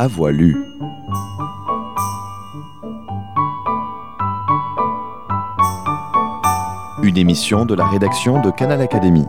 à voix lue. Une émission de la rédaction de Canal Académie.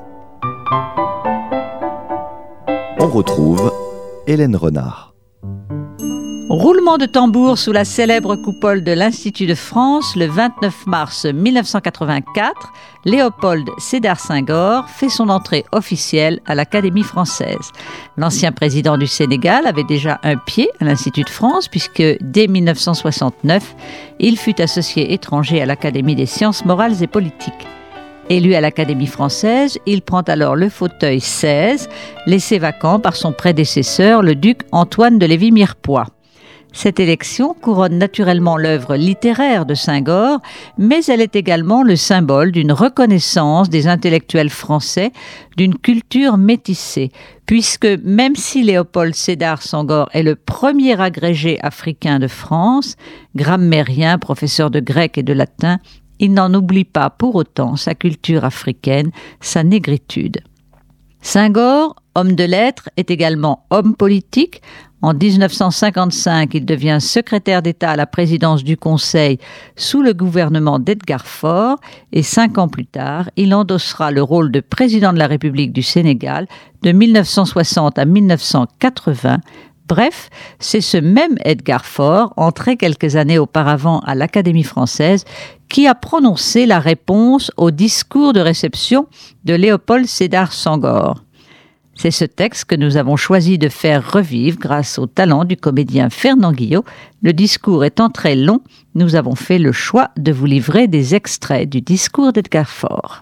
On retrouve Hélène Renard. Roulement de tambour sous la célèbre coupole de l'Institut de France, le 29 mars 1984, Léopold Sédar Senghor fait son entrée officielle à l'Académie française. L'ancien président du Sénégal avait déjà un pied à l'Institut de France puisque dès 1969, il fut associé étranger à l'Académie des sciences morales et politiques. Élu à l'Académie française, il prend alors le fauteuil 16, laissé vacant par son prédécesseur, le duc Antoine de Lévis-Mirepoix. Cette élection couronne naturellement l'œuvre littéraire de Senghor, mais elle est également le symbole d'une reconnaissance des intellectuels français, d'une culture métissée, puisque même si Léopold Sédar Senghor est le premier agrégé africain de France, grammairien, professeur de grec et de latin, il n'en oublie pas pour autant sa culture africaine, sa négritude. Senghor, homme de lettres, est également homme politique. En 1955, il devient secrétaire d'État à la présidence du Conseil sous le gouvernement d'Edgar Faure et 5 ans plus tard, il endossera le rôle de président de la République du Sénégal de 1960 à 1980. Bref, c'est ce même Edgar Faure, entré quelques années auparavant à l'Académie française, qui a prononcé la réponse au discours de réception de Léopold Sédar Senghor. C'est ce texte que nous avons choisi de faire revivre grâce au talent du comédien Fernand Guillot. Le discours étant très long, nous avons fait le choix de vous livrer des extraits du discours d'Edgar Faure.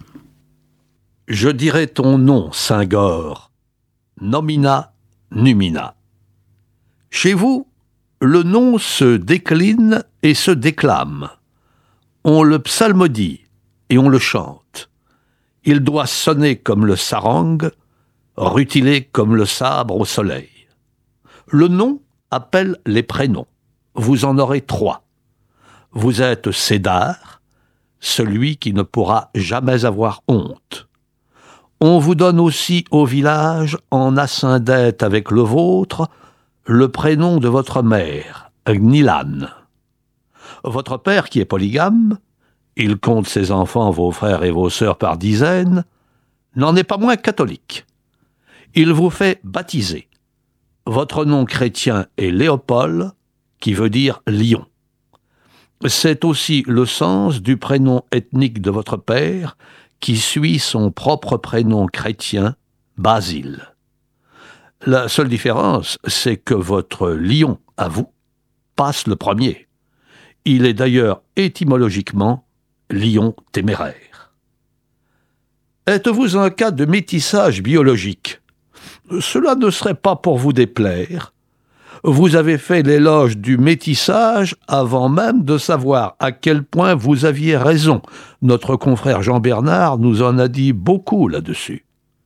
Je dirai ton nom, Senghor, nomina numina. Chez vous, le nom se décline et se déclame. On le psalmodie et on le chante. Il doit sonner comme le sarang, rutiler comme le sabre au soleil. Le nom appelle les prénoms. Vous en aurez 3. Vous êtes Sédar, celui qui ne pourra jamais avoir honte. On vous donne aussi au village, en ascendette avec le vôtre, le prénom de votre mère, Gnilan. Votre père, qui est polygame, il compte ses enfants, vos frères et vos sœurs par dizaines, n'en est pas moins catholique. Il vous fait baptiser. Votre nom chrétien est Léopold, qui veut dire lion. C'est aussi le sens du prénom ethnique de votre père, qui suit son propre prénom chrétien, Basile. La seule différence, c'est que votre lion, à vous, passe le premier. Il est d'ailleurs étymologiquement lion téméraire. Êtes-vous un cas de métissage biologique ? Cela ne serait pas pour vous déplaire. Vous avez fait l'éloge du métissage avant même de savoir à quel point vous aviez raison. Notre confrère Jean Bernard nous en a dit beaucoup là-dessus.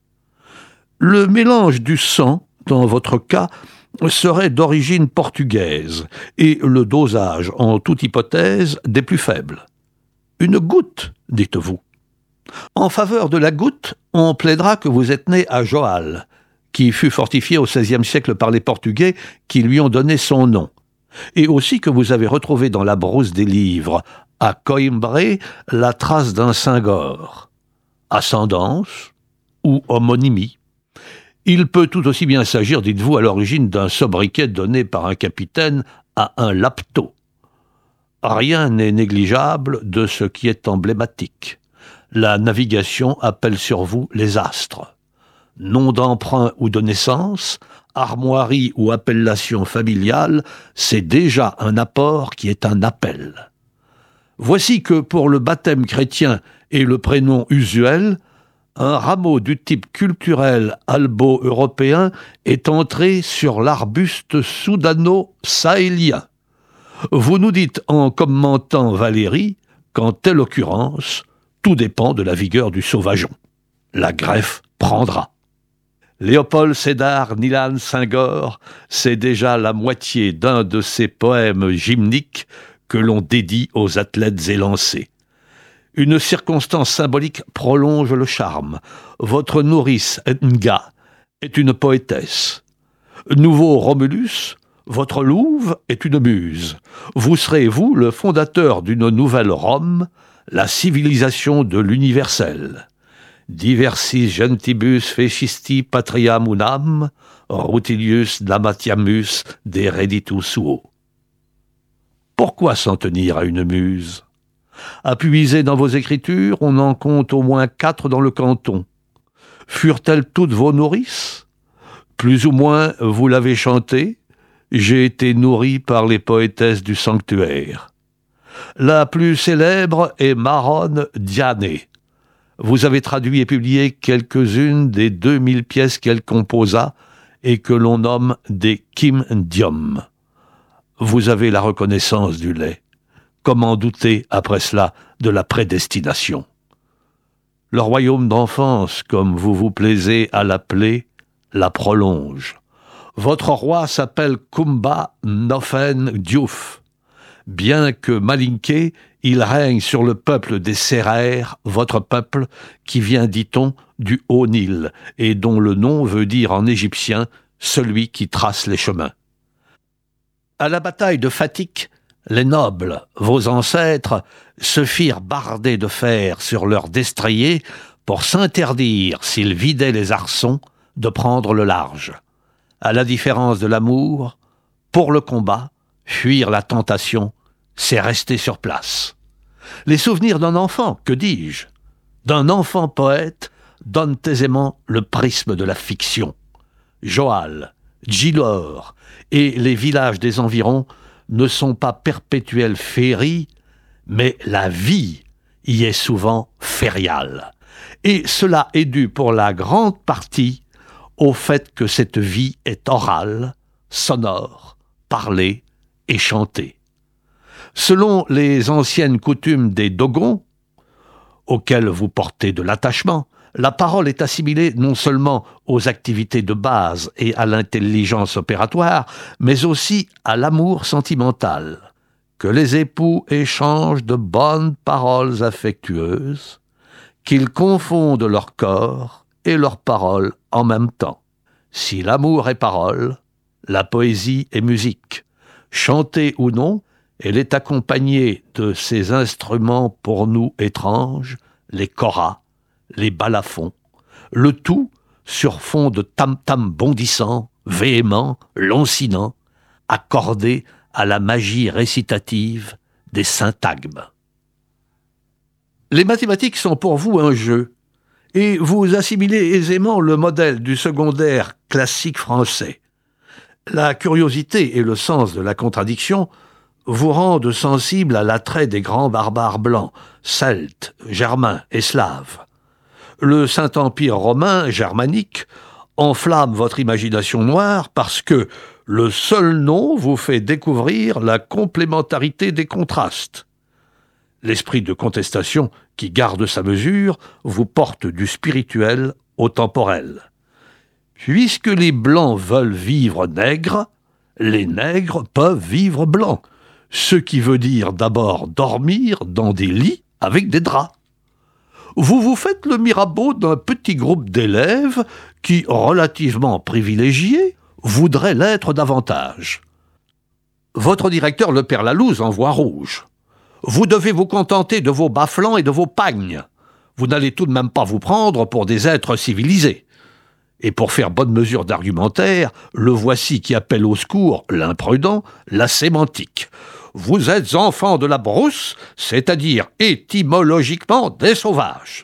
Le mélange du sang, dans votre cas, serait d'origine portugaise et le dosage, en toute hypothèse, des plus faibles. Une goutte, dites-vous. En faveur de la goutte, on plaidera que vous êtes né à Joal, qui fut fortifié au XVIe siècle par les Portugais qui lui ont donné son nom, et aussi que vous avez retrouvé dans la brousse des livres, à Coimbre, la trace d'un Senghor. Ascendance ou homonymie. Il peut tout aussi bien s'agir, dites-vous, à l'origine d'un sobriquet donné par un capitaine à un lapto. Rien n'est négligeable de ce qui est emblématique. La navigation appelle sur vous les astres. Nom d'emprunt ou de naissance, armoirie ou appellation familiale, c'est déjà un apport qui est un appel. Voici que pour le baptême chrétien et le prénom usuel, un rameau du type culturel albo-européen est entré sur l'arbuste soudano-sahélien. Vous nous dites en commentant Valérie qu'en telle occurrence, tout dépend de la vigueur du sauvageon. La greffe prendra. Léopold Sédar Gnilan Senghor, c'est déjà la moitié d'un de ces poèmes gymniques que l'on dédie aux athlètes élancés. Une circonstance symbolique prolonge le charme. Votre nourrice, Nga, est une poétesse. Nouveau Romulus, Votre louve est une muse. Vous serez, vous, le fondateur d'une nouvelle Rome, la civilisation de l'universel. Diversis gentibus fecisti patriam unam, rutilius damatiamus de reditu suo. Pourquoi s'en tenir à une muse? À puiser dans vos écritures, on en compte au moins 4 dans le canton. Furent-elles toutes vos nourrices? Plus ou moins, vous l'avez chantée. J'ai été nourri par les poétesses du sanctuaire. La plus célèbre est Maronne Diane. Vous avez traduit et publié quelques-unes des 2000 pièces qu'elle composa et que l'on nomme des Kimdium. Vous avez la reconnaissance du lait. Comment douter, après cela, de la prédestination? Le royaume d'enfance, comme vous vous plaisez à l'appeler, la prolonge. Votre roi s'appelle Kumba Nofen Diouf. Bien que malinqué, il règne sur le peuple des Sérères, votre peuple, qui vient, dit-on, du Haut-Nil, et dont le nom veut dire en égyptien « celui qui trace les chemins ». À la bataille de Fatik, les nobles, vos ancêtres, se firent barder de fer sur leurs destriers pour s'interdire, s'ils vidaient les arçons, de prendre le large. À la différence de l'amour, pour le combat, fuir la tentation, c'est rester sur place. Les souvenirs d'un enfant, que dis-je, d'un enfant poète, donnent aisément le prisme de la fiction. Joal, Djilor et les villages des environs ne sont pas perpétuelles féeries, mais la vie y est souvent fériale. Et cela est dû pour la grande partie au fait que cette vie est orale, sonore, parlée et chantée. Selon les anciennes coutumes des Dogons, auxquelles vous portez de l'attachement, la parole est assimilée non seulement aux activités de base et à l'intelligence opératoire, mais aussi à l'amour sentimental. Que les époux échangent de bonnes paroles affectueuses, qu'ils confondent leur corps et leurs paroles en même temps. Si l'amour est parole, la poésie est musique. Chantée ou non, elle est accompagnée de ces instruments pour nous étranges, les koras, les balafons, le tout sur fond de tam-tam bondissant, véhément, lancinant, accordé à la magie récitative des syntagmes. Les mathématiques sont pour vous un jeu, et vous assimilez aisément le modèle du secondaire classique français. La curiosité et le sens de la contradiction vous rendent sensible à l'attrait des grands barbares blancs, celtes, germains et slaves. Le Saint-Empire romain germanique enflamme votre imagination noire parce que le seul nom vous fait découvrir la complémentarité des contrastes. L'esprit de contestation qui garde sa mesure vous porte du spirituel au temporel. Puisque les blancs veulent vivre nègres, les nègres peuvent vivre blancs, ce qui veut dire d'abord dormir dans des lits avec des draps. Vous vous faites le Mirabeau d'un petit groupe d'élèves qui, relativement privilégiés, voudraient l'être davantage. Votre directeur le perd la louse en voie rouge. Vous devez vous contenter de vos bas-flancs et de vos pagnes. Vous n'allez tout de même pas vous prendre pour des êtres civilisés. Et pour faire bonne mesure d'argumentaire, le voici qui appelle au secours l'imprudent, la sémantique. Vous êtes enfants de la brousse, c'est-à-dire étymologiquement des sauvages.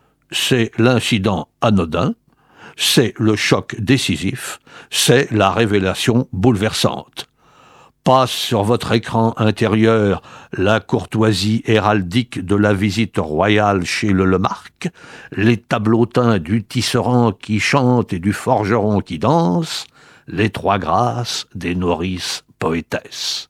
C'est l'incident anodin, c'est le choc décisif, c'est la révélation bouleversante. Passe sur votre écran intérieur la courtoisie héraldique de la visite royale chez le Lemarque, les tableaux teints du tisserand qui chante et du forgeron qui danse, les trois grâces des nourrices poétesses.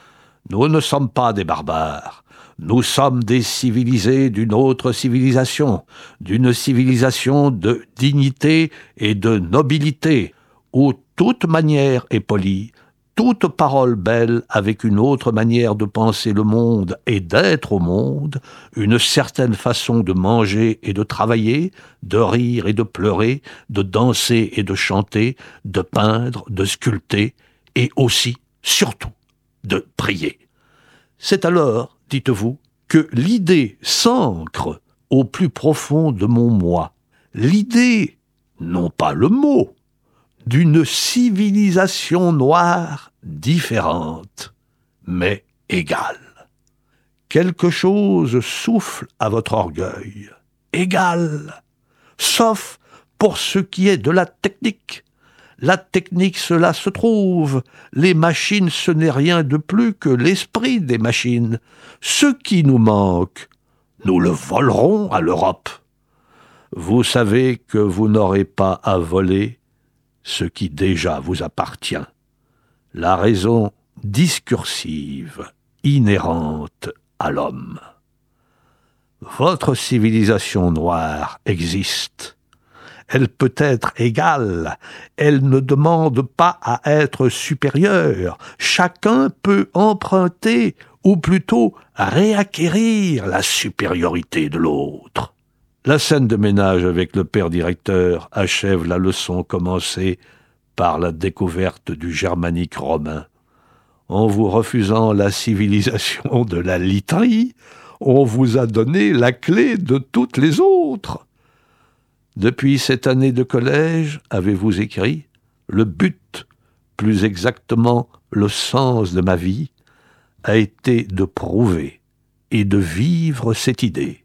Nous ne sommes pas des barbares, nous sommes des civilisés d'une autre civilisation, d'une civilisation de dignité et de nobilité, où toute manière est polie, toute parole belle avec une autre manière de penser le monde et d'être au monde, une certaine façon de manger et de travailler, de rire et de pleurer, de danser et de chanter, de peindre, de sculpter et aussi, surtout, de prier. C'est alors, dites-vous, que l'idée s'ancre au plus profond de mon moi. L'idée, non pas le mot, d'une civilisation noire différente, mais égale. Quelque chose souffle à votre orgueil, égal, sauf pour ce qui est de la technique. La technique, cela se trouve. Les machines, ce n'est rien de plus que l'esprit des machines. Ce qui nous manque, nous le volerons à l'Europe. Vous savez que vous n'aurez pas à voler ce qui déjà vous appartient. La raison discursive, inhérente à l'homme. Votre civilisation noire existe. Elle peut être égale, elle ne demande pas à être supérieure. Chacun peut emprunter, ou plutôt réacquérir la supériorité de l'autre. La scène de ménage avec le père directeur achève la leçon commencée par la découverte du germanique romain. En vous refusant la civilisation de la literie, on vous a donné la clé de toutes les autres. Depuis cette année de collège, avez-vous écrit, le but, plus exactement le sens de ma vie, a été de prouver et de vivre cette idée.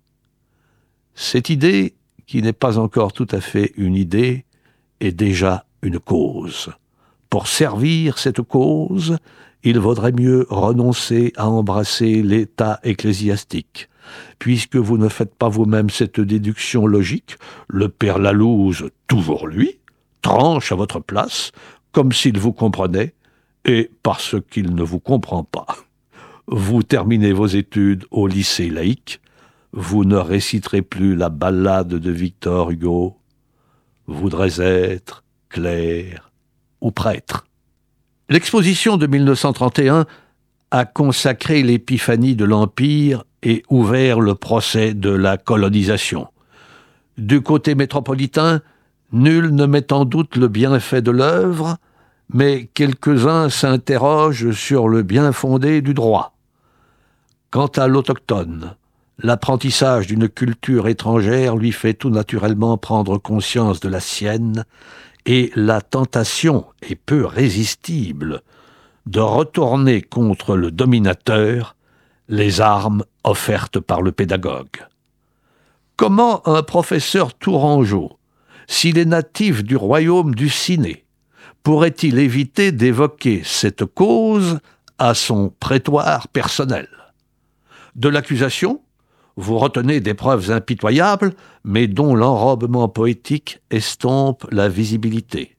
Cette idée, qui n'est pas encore tout à fait une idée, est déjà une cause. Pour servir cette cause, il vaudrait mieux renoncer à embrasser l'état ecclésiastique. Puisque vous ne faites pas vous-même cette déduction logique, le père Lalouse, toujours lui, tranche à votre place, comme s'il vous comprenait, et parce qu'il ne vous comprend pas. Vous terminez vos études au lycée laïque, vous ne réciterez plus la ballade de Victor Hugo, voudrez être clerc ou prêtre. L'exposition de 1931 a consacré l'épiphanie de l'Empire et ouvert le procès de la colonisation. Du côté métropolitain, nul ne met en doute le bienfait de l'œuvre, mais quelques-uns s'interrogent sur le bien fondé du droit. Quant à l'autochtone, l'apprentissage d'une culture étrangère lui fait tout naturellement prendre conscience de la sienne, et la tentation est peu résistible de retourner contre le dominateur les armes offertes par le pédagogue. Comment un professeur tourangeau, s'il est natif du royaume du Ciné, pourrait-il éviter d'évoquer cette cause à son prétoire personnel? De l'accusation, vous retenez des preuves impitoyables, mais dont l'enrobement poétique estompe la visibilité.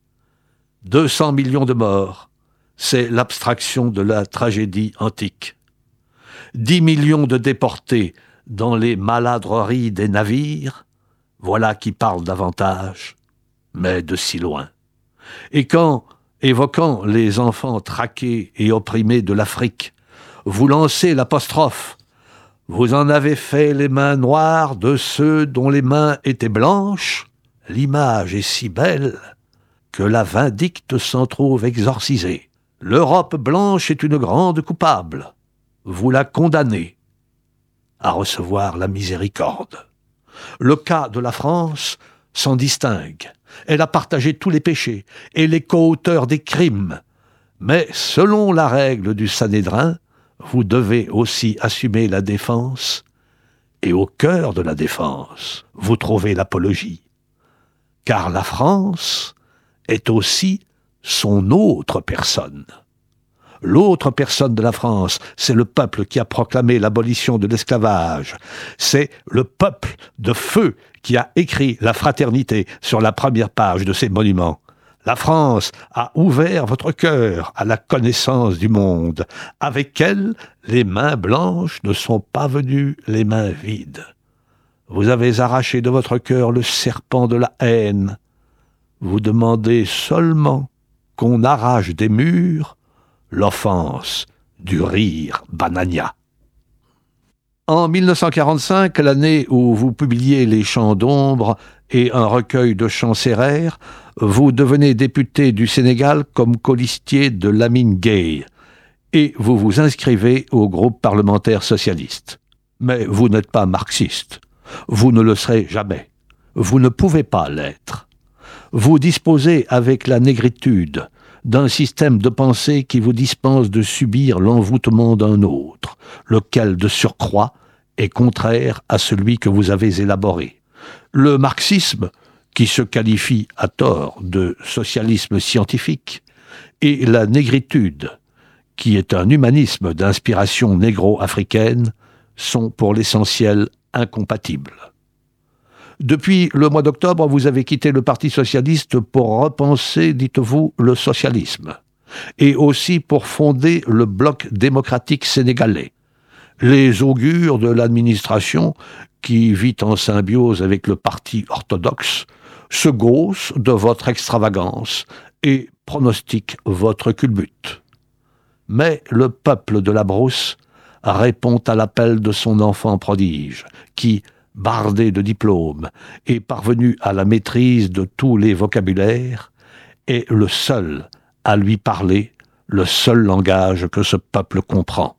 200 millions de morts, c'est l'abstraction de la tragédie antique. 10 millions de déportés dans les maladreries des navires, voilà qui parle davantage, mais de si loin. Et quand, évoquant les enfants traqués et opprimés de l'Afrique, vous lancez l'apostrophe, vous en avez fait les mains noires de ceux dont les mains étaient blanches, l'image est si belle que la vindicte s'en trouve exorcisée. L'Europe blanche est une grande coupable. Vous la condamnez à recevoir la miséricorde. Le cas de la France s'en distingue. Elle a partagé tous les péchés et les co-auteurs des crimes. Mais selon la règle du Sanhédrin, vous devez aussi assumer la défense, et au cœur de la défense, vous trouvez l'apologie. Car la France est aussi son autre personne. L'autre personne de la France, c'est le peuple qui a proclamé l'abolition de l'esclavage. C'est le peuple de feu qui a écrit la fraternité sur la première page de ses monuments. La France a ouvert votre cœur à la connaissance du monde. Avec elle, les mains blanches ne sont pas venues les mains vides. Vous avez arraché de votre cœur le serpent de la haine. Vous demandez seulement qu'on arrache des murs l'offense du rire banania. En 1945, l'année où vous publiez Les Chants d'ombre, et un recueil de chants séraires, vous devenez député du Sénégal comme colistier de Lamine Gueye, et vous vous inscrivez au groupe parlementaire socialiste. Mais vous n'êtes pas marxiste. Vous ne le serez jamais. Vous ne pouvez pas l'être. Vous disposez avec la négritude d'un système de pensée qui vous dispense de subir l'envoûtement d'un autre, lequel, de surcroît, est contraire à celui que vous avez élaboré. Le marxisme, qui se qualifie à tort de socialisme scientifique, et la négritude, qui est un humanisme d'inspiration négro-africaine, sont pour l'essentiel incompatibles. Depuis le mois d'octobre, vous avez quitté le Parti socialiste pour repenser, dites-vous, le socialisme, et aussi pour fonder le Bloc démocratique sénégalais. Les augures de l'administration, qui vit en symbiose avec le Parti orthodoxe, se gaussent de votre extravagance et pronostiquent votre culbute. Mais le peuple de la brousse répond à l'appel de son enfant prodige, qui, bardé de diplômes et parvenu à la maîtrise de tous les vocabulaires, est le seul à lui parler le seul langage que ce peuple comprend.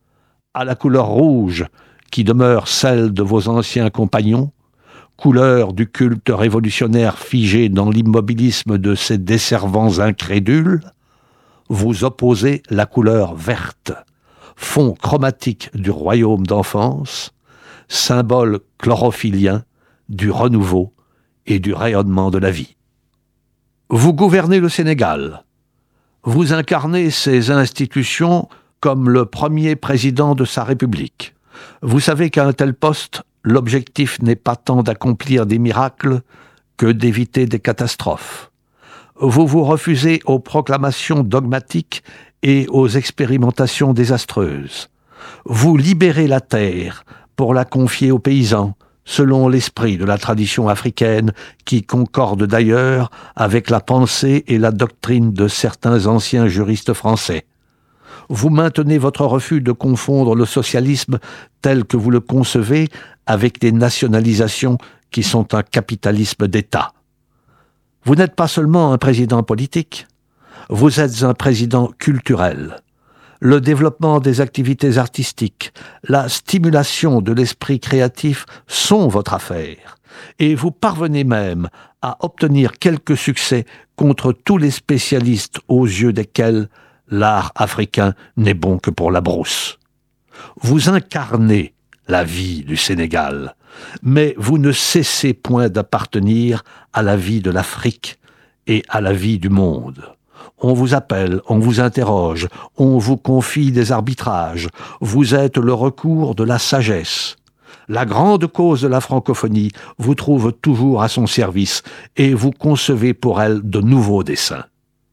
À la couleur rouge, qui demeure celle de vos anciens compagnons, couleur du culte révolutionnaire figé dans l'immobilisme de ces desservants incrédules, vous opposez la couleur verte, fond chromatique du royaume d'enfance, symbole chlorophylien du renouveau et du rayonnement de la vie. Vous gouvernez le Sénégal. Vous incarnez ses institutions comme le premier président de sa République. Vous savez qu'à un tel poste, l'objectif n'est pas tant d'accomplir des miracles que d'éviter des catastrophes. Vous vous refusez aux proclamations dogmatiques et aux expérimentations désastreuses. Vous libérez la terre pour la confier aux paysans, selon l'esprit de la tradition africaine qui concorde d'ailleurs avec la pensée et la doctrine de certains anciens juristes français. Vous maintenez votre refus de confondre le socialisme tel que vous le concevez avec des nationalisations qui sont un capitalisme d'État. Vous n'êtes pas seulement un président politique, vous êtes un président culturel. Le développement des activités artistiques, la stimulation de l'esprit créatif sont votre affaire, et vous parvenez même à obtenir quelques succès contre tous les spécialistes aux yeux desquels l'art africain n'est bon que pour la brousse. Vous incarnez la vie du Sénégal, mais vous ne cessez point d'appartenir à la vie de l'Afrique et à la vie du monde. On vous appelle, on vous interroge, on vous confie des arbitrages, vous êtes le recours de la sagesse. La grande cause de la francophonie vous trouve toujours à son service et vous concevez pour elle de nouveaux desseins.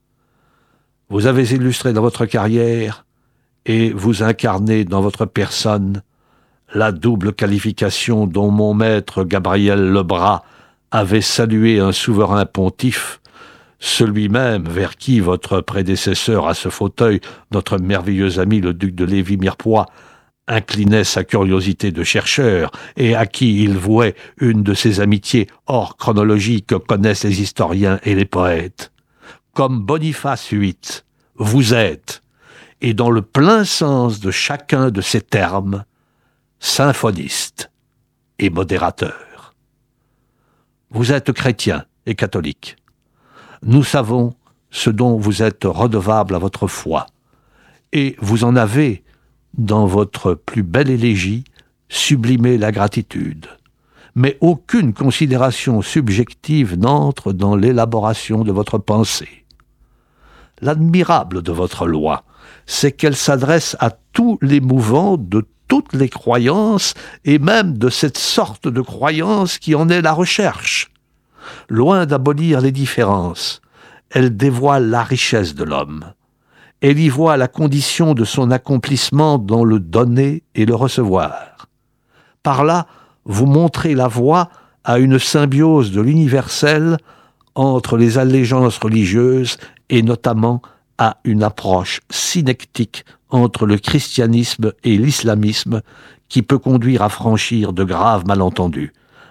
Vous avez illustré dans votre carrière et vous incarnez dans votre personne la double qualification dont mon maître Gabriel Lebras avait salué un souverain pontife, celui même vers qui votre prédécesseur à ce fauteuil, notre merveilleux ami le duc de Lévis-Mirepoix, inclinait sa curiosité de chercheur et à qui il vouait une de ces amitiés hors chronologie que connaissent les historiens et les poètes. Comme Boniface VIII, vous êtes, et dans le plein sens de chacun de ces termes, symphoniste et modérateur. Vous êtes chrétien et catholique. Nous savons ce dont vous êtes redevable à votre foi, et vous en avez, dans votre plus belle élégie, sublimé la gratitude. Mais aucune considération subjective n'entre dans l'élaboration de votre pensée. L'admirable de votre loi, c'est qu'elle s'adresse à tous les mouvants de toutes les croyances, et même de cette sorte de croyance qui en est la recherche. Loin d'abolir les différences, elle dévoile la richesse de l'homme. Elle y voit la condition de son accomplissement dans le donner et le recevoir. Par là, vous montrez la voie à une symbiose de l'universel entre les allégeances religieuses et notamment à une approche synectique entre le christianisme et l'islamisme qui peut conduire à franchir de graves malentendus.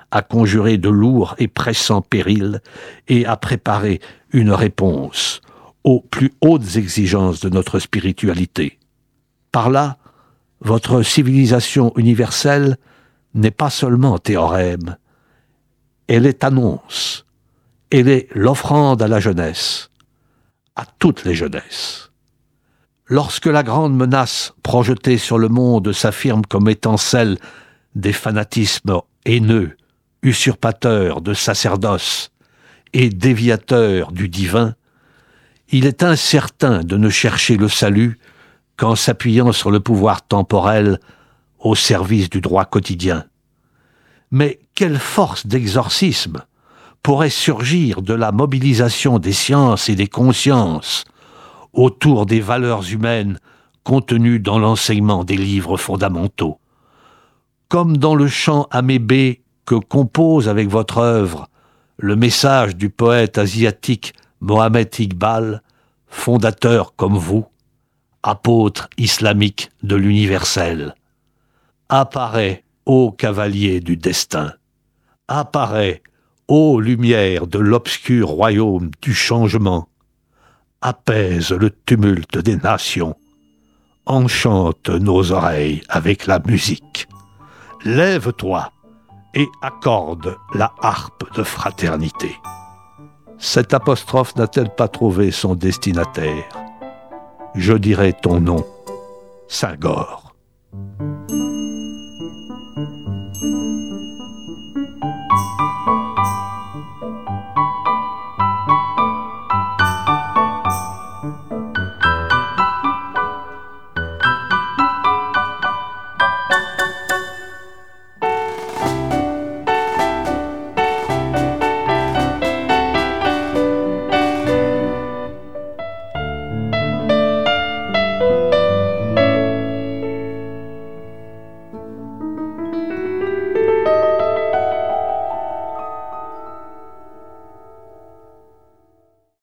à conjurer de lourds et pressants périls et à préparer une réponse aux plus hautes exigences de notre spiritualité. Par là, votre civilisation universelle n'est pas seulement théorème, elle est annonce, elle est l'offrande à la jeunesse, à toutes les jeunesses. Lorsque la grande menace projetée sur le monde s'affirme comme étant celle des fanatismes haineux, usurpateurs de sacerdoce et déviateurs du divin, il est incertain de ne chercher le salut qu'en s'appuyant sur le pouvoir temporel au service du droit quotidien. Mais quelle force d'exorcisme pourrait surgir de la mobilisation des sciences et des consciences autour des valeurs humaines contenues dans l'enseignement des livres fondamentaux? Comme dans le chant amébé que compose avec votre œuvre le message du poète asiatique Mohammed Iqbal, fondateur comme vous, apôtre islamique de l'universel. Apparaît, ô cavalier du destin, apparaît, ô lumière de l'obscur royaume du changement, apaise le tumulte des nations, enchante nos oreilles avec la musique. Lève-toi et accorde la harpe de fraternité. Cette apostrophe n'a-t-elle pas trouvé son destinataire? Je dirai ton nom, Senghor.